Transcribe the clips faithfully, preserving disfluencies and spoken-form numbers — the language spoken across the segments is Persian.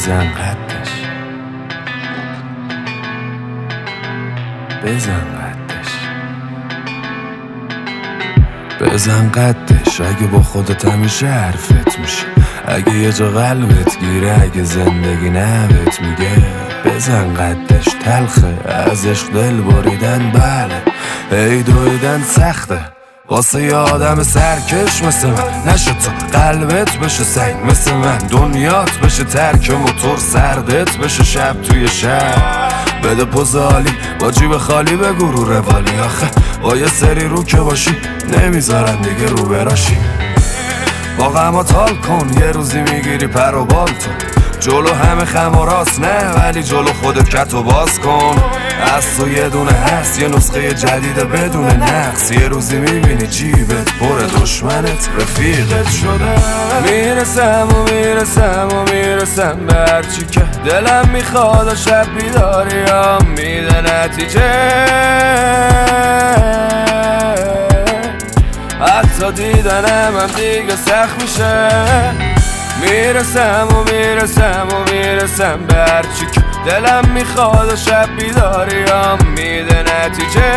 بزن قدش، بزن قدش، بزن قدش. اگه با خودت همیشه حرفت میشه، اگه یه جا قلبت گیره، اگه زندگی نبت میگه بزن قدش. تلخه از عشق دل بریدن، بله ای دویدن سخته واسه یه آدم سرکش مثل من. نشد تو قلبت بشه سنگ مثل من، دنیات بشه ترک موتور، سردت بشه شب توی شب. بده پوز عالی با جیب خالی بگو رو روالی، آخه با یه سری رو که باشی نمیذارن دیگه رو براشی. با غمات حال کن، یه روزی میگیری پر و بال تو. جلو همه خم و راست نه، ولی جلو خودت کتو باز کن. از تو یه دونه هست، یه نسخه جدیده بدون نقص. یه روزی میبینی جیبت پر دشمنت رفیقت شده. میرسم و میرسم و میرسم به هرچی که دلم میخواد و شب بیداریم میده نتیجه. حتی دیدنم هم دیگه سخت میشه. میرسم و میرسم و میرسم به هرچی که دلم میخواد و شب بیداریم میده نتیجه.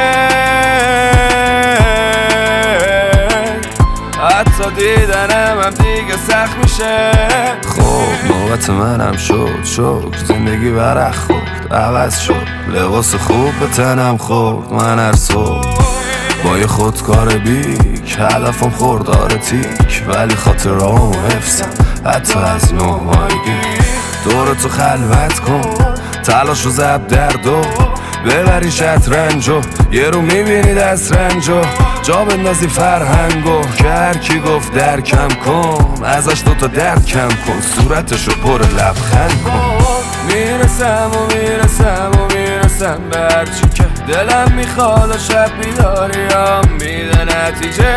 حتی دیدنم هم دیگه سخت میشه. خب نوبت منم شد، شد زندگی برق خورد، عوض شد لباس خوب به تنم خورد. من هر صبح با یه خودکار بیک، هدفم خوردار تیک، ولی خاطرامو حفظم حتی از نه ماهگی. دورتو خلوت کن، تلاش و زب دردو ببری شطرنجو. یه رو میبینی دست رنجو، جا بندازی فرهنگو. که هرکی گفت درکم کن، ازش دوتا درد کم کن، صورتشو پر لبخند کن. میرسم و میرسم و میرسم به هرچی که دلم میخواد و شب بیداریم میده نتیجه.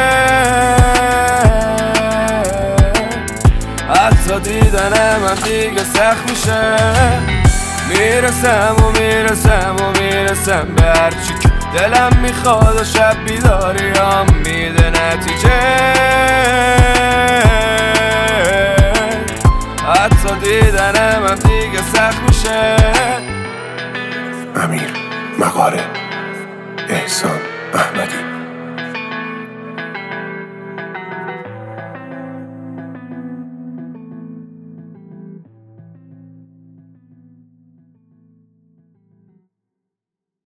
حتی دیدنم هم دیگه سخت میشه. میرسم و میرسم و میرسم به هرچی که دلم میخواد و شب بیداریم میده نتیجه. حتی دیدنم هم دیگه سخت میشه. امیر مقاله، احسان احمدی.